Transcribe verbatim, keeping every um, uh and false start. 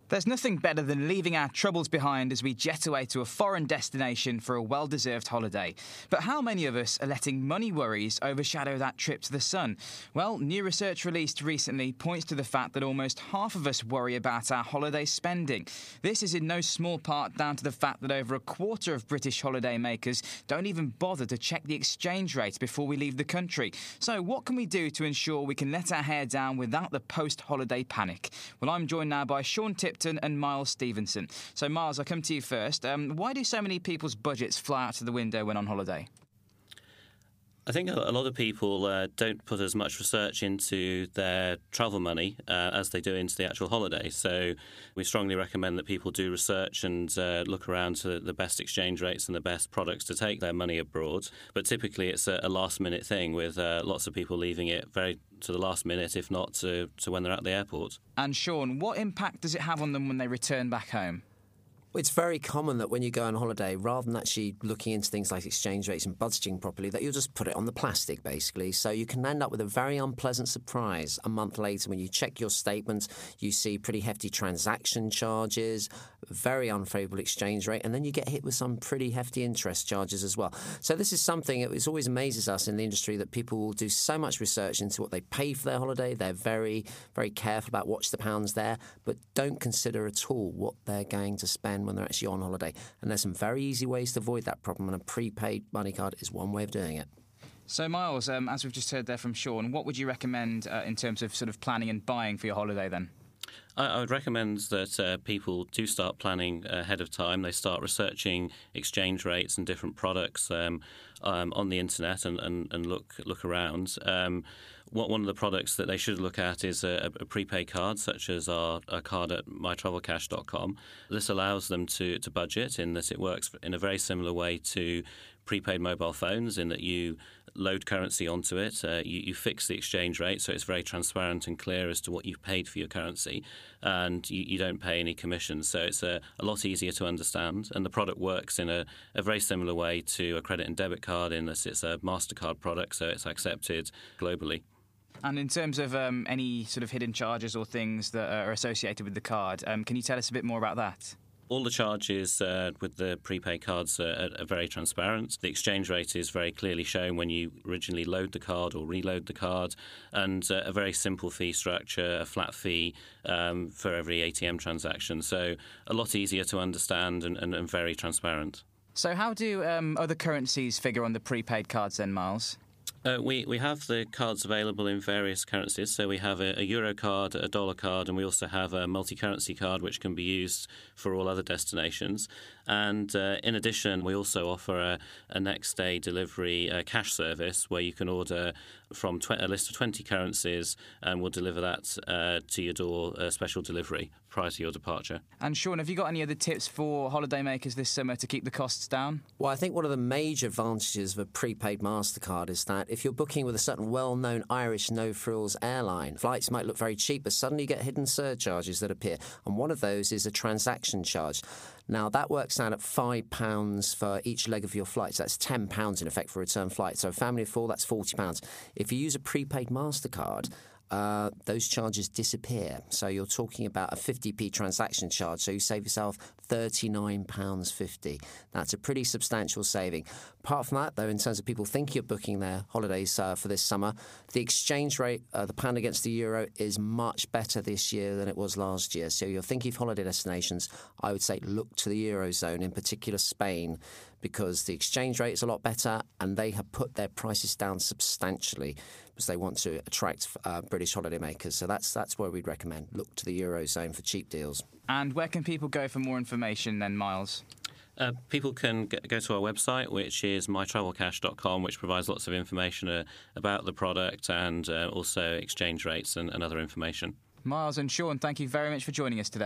There's nothing better than leaving our troubles behind as we jet away to a foreign destination for a well-deserved holiday. But how many of us are letting money worries overshadow that trip to the sun? Well, new research released recently points to the fact that almost half of us worry about our holiday spending. This is in no small part down to the fact that over a quarter of British holiday makers don't even bother to check the exchange rate before we leave the country. So what can we do to ensure we can let our hair down without the post-holiday panic? Well, I'm joined now by Sean Tipton and Miles Stevenson. So, Miles, I'll come to you first. Um, why do so many people's budgets fly out of the window when on holiday? I think a lot of people uh, don't put as much research into their travel money uh, as they do into the actual holiday. So we strongly recommend that people do research and uh, look around to the best exchange rates and the best products to take their money abroad. But typically it's a, a last-minute thing with uh, lots of people leaving it very to the last minute, if not to, to when they're at the airport. And Sean, what impact does it have on them when they return back home? It's very common that when you go on holiday, rather than actually looking into things like exchange rates and budgeting properly, that you'll just put it on the plastic, basically. So you can end up with a very unpleasant surprise a month later when you check your statements, you see pretty hefty transaction charges, very unfavourable exchange rate, and then you get hit with some pretty hefty interest charges as well. So this is something that always amazes us in the industry, that people will do so much research into what they pay for their holiday. They're very, very careful about watch the pounds there, but don't consider at all what they're going to spend when they're actually on holiday. And there's some very easy ways to avoid that problem, and a prepaid money card is one way of doing it. So, Miles, um, as we've just heard there from Sean, what would you recommend uh, in terms of sort of planning and buying for your holiday then? I would recommend that uh, people do start planning ahead of time. They start researching exchange rates and different products um, um, on the internet and, and, and look look around. Um, what one of the products that they should look at is a, a prepaid card, such as our, our card at my travel cash dot com. This allows them to, to budget in that it works in a very similar way to prepaid mobile phones, in that you load currency onto it, uh, you, you fix the exchange rate, so it's very transparent and clear as to what you've paid for your currency, and you, you don't pay any commissions. So it's a, a lot easier to understand, and the product works in a, a very similar way to a credit and debit card, in that it's a MasterCard product, so it's accepted globally. And in terms of um, any sort of hidden charges or things that are associated with the card, um, can you tell us a bit more about that? All the charges uh, with the prepaid cards are, are very transparent. The exchange rate is very clearly shown when you originally load the card or reload the card, and uh, a very simple fee structure, a flat fee um, for every A T M transaction. So a lot easier to understand and, and, and very transparent. So how do um, other currencies figure on the prepaid cards then, Miles? Uh, we, we have the cards available in various currencies. So we have a, a euro card, a dollar card, and we also have a multi-currency card which can be used for all other destinations. And uh, in addition, we also offer a, a next-day delivery uh, cash service where you can order from tw- a list of twenty currencies, and we'll deliver that uh, to your door, a special delivery prior to your departure. And Sean, have you got any other tips for holidaymakers this summer to keep the costs down? Well, I think one of the major advantages of a prepaid MasterCard is that if you're booking with a certain well-known Irish no-frills airline, flights might look very cheap, but suddenly you get hidden surcharges that appear. And one of those is a transaction charge. Now, that works out at five pounds for each leg of your flight. So that's ten pounds in effect for a return flight. So a family of four, that's forty pounds. If you use a prepaid MasterCard, Uh, those charges disappear. So you're talking about a fifty p transaction charge. So you save yourself thirty-nine pounds fifty. That's a pretty substantial saving. Apart from that, though, in terms of people thinking of booking their holidays uh, for this summer, the exchange rate, uh, the pound against the euro, is much better this year than it was last year. So you're thinking of holiday destinations, I would say look to the Eurozone, in particular Spain, because the exchange rate is a lot better and they have put their prices down substantially because they want to attract uh, British holidaymakers. So that's that's where we'd recommend. Look to the Eurozone for cheap deals. And where can people go for more information then, Miles? Uh, people can g- go to our website, which is my travel cash dot com, which provides lots of information uh, about the product and uh, also exchange rates and, and other information. Miles and Sean, thank you very much for joining us today.